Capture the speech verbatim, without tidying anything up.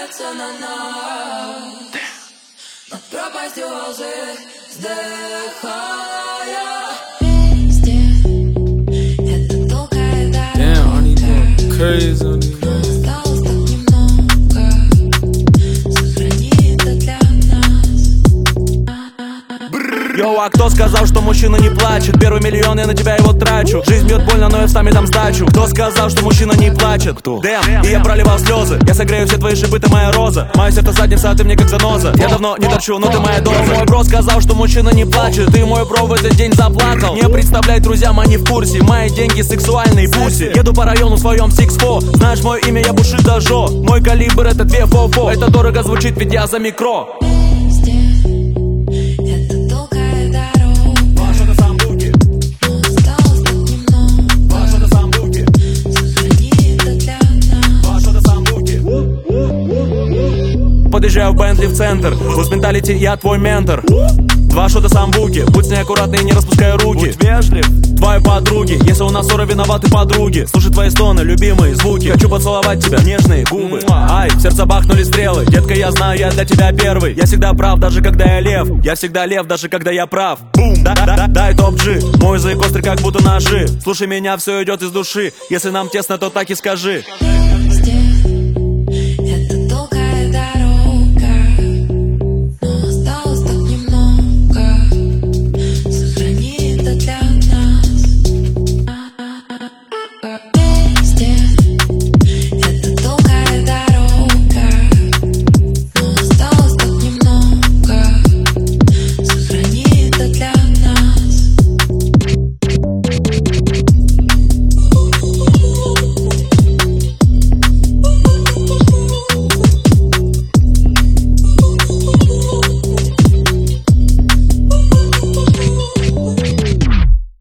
разделяться на нас. Над пропастью лжи вздыхая. Везде это долгая дорога. Crazy on these. Осталось так немного. Сохрани это для нас. Йоу, а кто сказал, что мужчина не плачет? Первый миллион, я на тебя его трачу. Жизнь бьет больно, но я встами дам сдачу. Кто сказал, что мужчина не плачет? Кто? Дэм, и я проливал слезы. Я согрею все твои шипы, ты моя роза. Мое сердце задница, а ты мне как заноза. Я давно не торчу, но ты моя доза. Мой бро сказал, что мужчина не плачет. Ты мой бро в этот день заплакал. Не представляй, друзьям, они в курсе. Мои деньги сексуальные пуси. Еду по району в своем сикс-фо. Знаешь мое имя, я Бушидо Жо. Мой калибр это две фо-фо. Это дорого звучит, ведь я за микро. Подъезжаю в Бентли в центр. Луз менталити, я твой ментор. Два шота самбуки. Будь с ней аккуратный и не распускай руки. Будь вежлив твоей подруги. Если у нас ссора, виноваты подруги. Слушай твои стоны, любимые звуки. Хочу поцеловать тебя, нежные губы. Ай, в сердце бахнули стрелы. Детка, я знаю, я для тебя первый. Я всегда прав, даже когда я лев. Я всегда лев, даже когда я прав. Бум, да, да, да, дай топ-джи. Мой язык острый, как будто ножи. Слушай меня, все идет из души. Если нам тесно, то так и скажи.